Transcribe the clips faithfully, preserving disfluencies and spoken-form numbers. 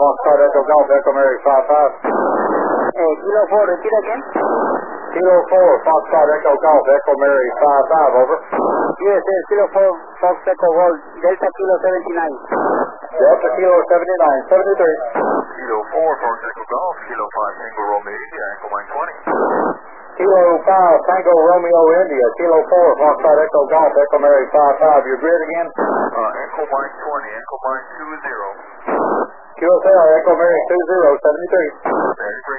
Foxtrot Echo Golf, Echo Mary five five. Eh, Kilo four, repeat again. Kilo four, Foxtrot Echo Golf, Echo Mary five five, over. U S A, Kilo four, Fox Echo Gold, Delta Kilo seventy-nine. Delta Kilo seventy-nine, seventy-three. Kilo four, Fox Echo Golf, Kilo five, Tango Romeo India, Echo Mike twenty. Kilo five, Tango Romeo India, Kilo four, Foxtrot Echo Golf, Echo Mary five five. Your grid again? Uh, Echo Mike twenty, Echo Mike two zero. Q S L, Echo Mary two zero, seventy-three. seventy-three.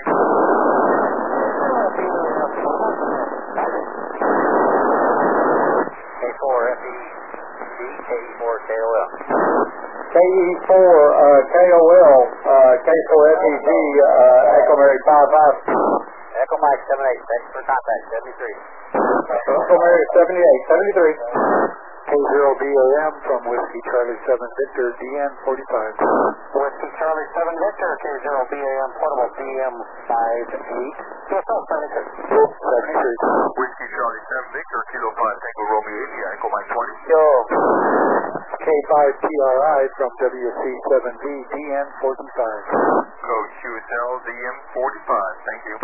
K four F E D, K four K O L. K E four, uh, K O L, uh, K four F E G, uh, Echo Mary five five. Echo Mike seven eight, thanks for contact, seventy-three. Echo Mary seventy-eight, seventy-three. K zero B A M from Whiskey Charlie seven Victor, D N forty-five. Whiskey Charlie seven Victor, K zero B A M portable, D M five eight. Q S L seventy-three. seventy-three. Whiskey Charlie seven Victor, Kilo five, Tango Romeo India, Echo Mike twenty. Yo. K five T R I from W C seven V, D N forty-five. Code Q S L D M forty-five, thank you.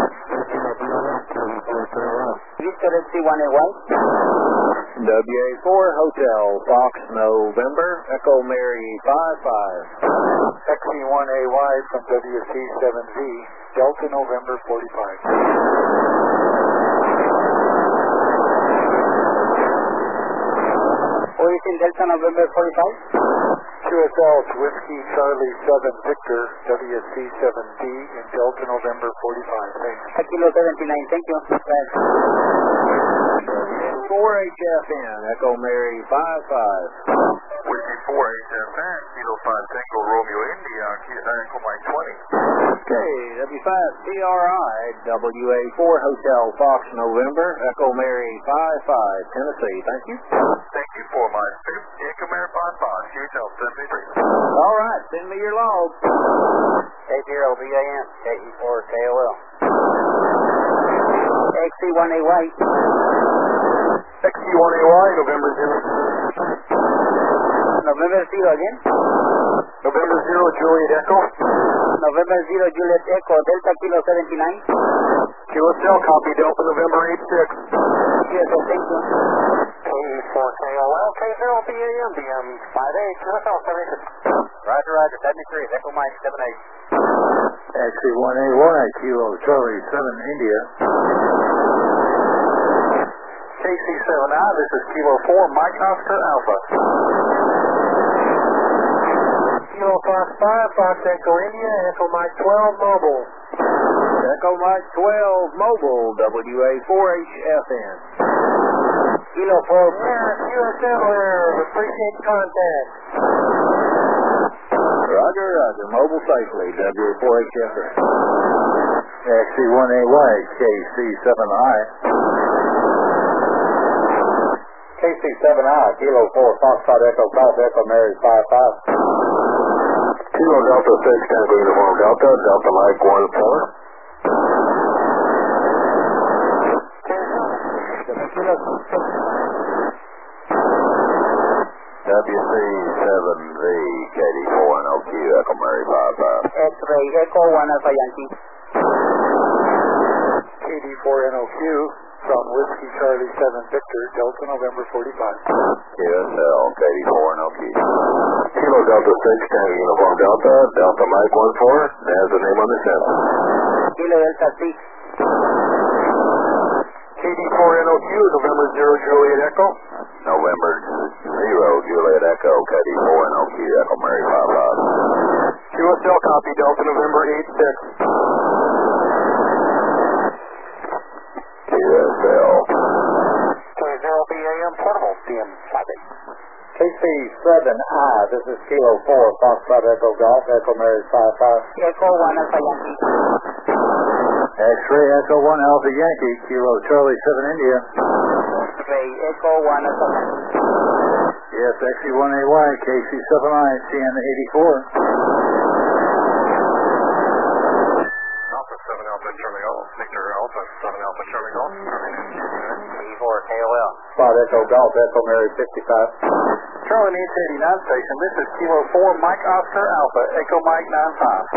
Victor F C one A Y. W A four Hotel, Fox November, Echo Mary five five. X E one A Y from W C seven V, Delta November forty-five. Who is in Delta November forty-five? Q S L's Whiskey Charlie seven Victor, W C seven D in Delta November forty-five. Thanks. Kilo seventy-nine, thank you. four H F N, Echo Mary five five. Whiskey four H F N, Kilo five, Tango Romeo India, Echo Mike twenty. Okay, W five T R I, W A four Hotel, Fox November, Echo Mary five five, Tennessee. Thank you. Thank you for my fifth Echo Mary five five, Q S L seventy-three. All right, send me your log. K zero B A M, K E four K O L. X E one A Y. X E one A Y, November zero. November zero again. November zero, Juliet Echo. November zero, Juliet Echo, Delta Kilo seventy-nine. Q S L, copy Delta November eight six. Yes, sir, thank you. K E four K O L, K zero B A M, D M five eight, Q S L seventy-six. Roger, Roger, seventy-three, Echo Mike seven eight. X E one A Y, Kilo Charlie seven India. K C seven I, this is Kilo four, Mike Oscar Alpha. Kilo Fox five, Fox Echo India, Echo Mike twelve, mobile. Echo Mike twelve, mobile, W A four H F N. Kilo four. Yeah, Q S L here, appreciate contact. Roger, Roger, mobile safely, W A four H F N. X E one A Y, K C seven I. K C seven I, Kilo four, Foxtrot Echo Golf, Echo Mary five five. Kilo Delta six, Tango Uniform Delta, Delta Mike one four. W C seven V, K D four N O Q, Echo Mary five five. X-ray, Echo one Alpha Yankee. K D four N O Q from Whiskey Charlie seven Victor, Delta November forty-five. Q S L, K D four N O Q. Kilo Delta six, Tango Uniform Delta, Delta Mike one four, there's the name on the ship. Kilo Delta six. K D four N O Q, November zero, Juliet Echo. November zero, Juliet Echo, K D four N O Q, Echo Mary five five. Q S L, copy Delta November eight six. Q S L. K zero B A M portable, D M five eight. K C seven I, this is Kilo four, Foxtrot Echo Golf, Echo Mary five five. Echo one Alpha Yankee. X-ray Echo one Alpha Yankee, Kilo Charlie seven India. X-ray, Echo one Alpha Yankee. Yes, X E one A Y, K C seven I, C N eighty-four. Alpha seven Alpha Charlie Golf, Victor Alpha seven Alpha Charlie Golf. K E four K O L. Spot Echo Golf, Echo Mary fifty-five. Charlie Charlie needs eighty-nine station. This is Kilo four, Mike Oscar Alpha, Echo Mike nine five.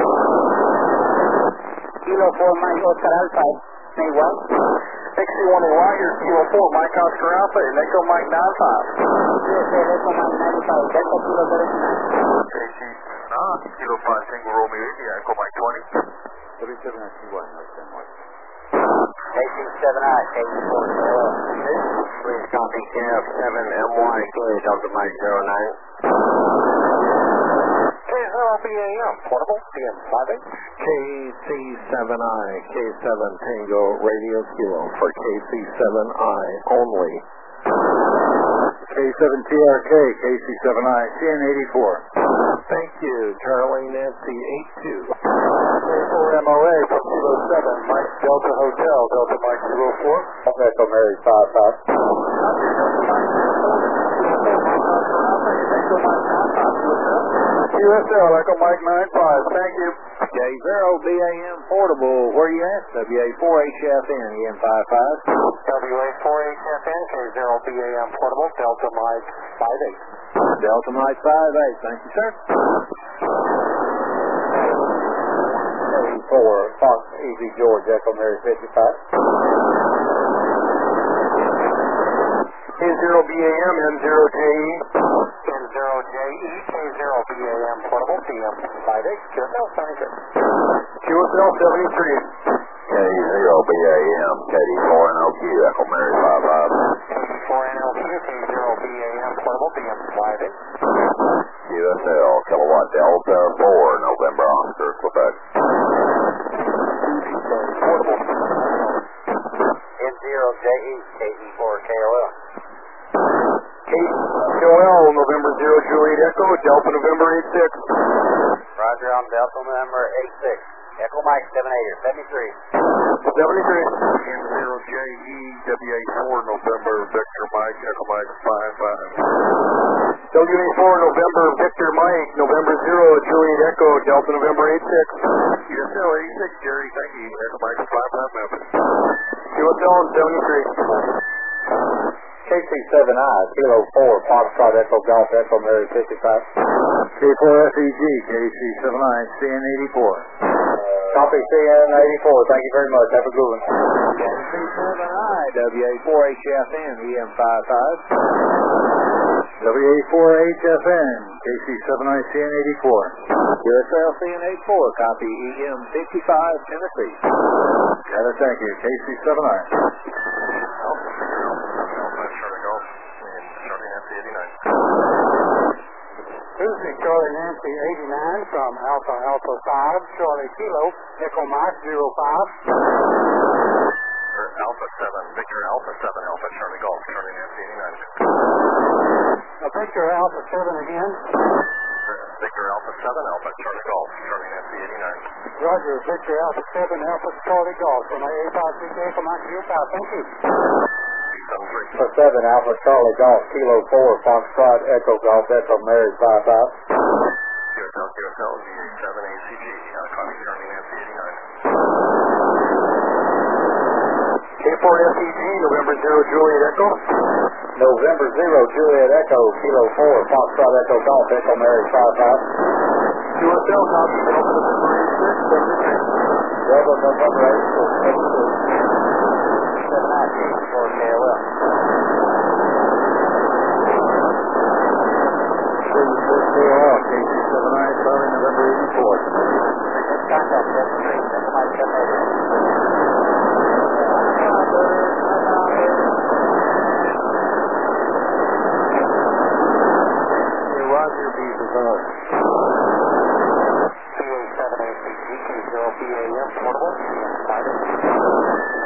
Kilo four, Mike Oscar Alpha, may what? X C one A Y, here's Kilo four, Mike Oscar Alpha, and Echo Mike nine five. Yes, Echo Mike nine five, Delta Kilo seventy-nine. K C nine, Kilo five, Tango Romeo India, Echo Mike twenty. thirty-seven I C one, understand what? K C seven I, K C four K O L. Please copy K F seven M Y, clear Delta Mike zero nine. K zero B A M, portable, B M five eight. K C seven I, K seven Tango Radio Kilo for K C seven I only. K seven T R K, K C seven I, C N eighty-four. Thank you, Charlie Nancy eight two. K four M O A from Kilo seven, Mike Delta Hotel, Delta Mike zero four. Echo Mary five five. U S L, Echo Mike nine five, thank you. K zero B A M portable, where you at? W A four H F N, E M five five. W A four H F N, K zero B A M, portable, Delta Mike five eight. Delta Mike five eight, thank you, sir. K four, Fox Easy George, Echo Mary fifty-five. K zero B A M, N zero J E. N zero J E, K zero B A M, portable, B M five eight, Q S L seventy-six. Q S L seventy-three. K zero B A M, K D four N L Q, Echo Mary five five. K D four N L Q, K zero B A M, portable, B M five eight. U S L, Kilowatt Delta four, November Oscar, Quebec. Portable. N zero J E, K E four K O L. K K O L, November zero, Juliet Echo, Delta November eight six. Roger, I'm Delta November eight six. Echo Mike seven eight, seventy-three. seventy-three. N zero J E, W A four, November, Victor Mike, Echo Mike five five. W A four, November, Victor Mike, November zero, Juliet Echo, Delta November eight six. U S L eighty-six, Jerry, thank you, Echo Mike five five, Memphis. Q S L seventy-three. K C seven I, Kilo four, Foxtrot Echo Golf, Echo Mary fifty-five. K four F E G, K C seven I, C N eighty-four. Copy C N eighty-four, thank you very much, have a good one. K C seven I, W A four H F N, E M five five. W A four H F N, K C seven I, C N eighty-four. U S L C N eighty-four, copy E M fifty-five, Tennessee. Got it, thank you. K C seven I. Tuesday, Charlie Nancy eighty-nine from Alpha Alpha five, Charlie Kilo, Echo Mike zero five. Alpha seven, Victor Alpha seven, Alpha Charlie Golf, Charlie Nancy eighty-nine. A Victor Alpha seven again. Victor Alpha seven, Alpha Charlie Golf, Charlie Nancy eighty-nine. Roger, Victor Alpha seven, Alpha Charlie Golf from A five six Echo Mike zero five, thank you. For seven, Alpha Charlie Golf, Kilo four, Foxtrot Echo Golf, Echo Mary five five. Q S L, Q S L, V A seven A C G, copy Charlie Nancy eighty-nine. K four F E G, November zero, Juliet Echo. November zero, Juliet Echo, Kilo four, Foxtrot Echo Golf, Echo Mary five five. Q S L, copy Delta November eight six, seventy-three. Delta November eight six, seventy-three. seven I, K E four K O L. K C seven I, Charlie November eighty-four. Contact seventy-three, Echo Mike seven eight. Roger, B for us. C A seven A C G, K zero B A M, portable, five eight.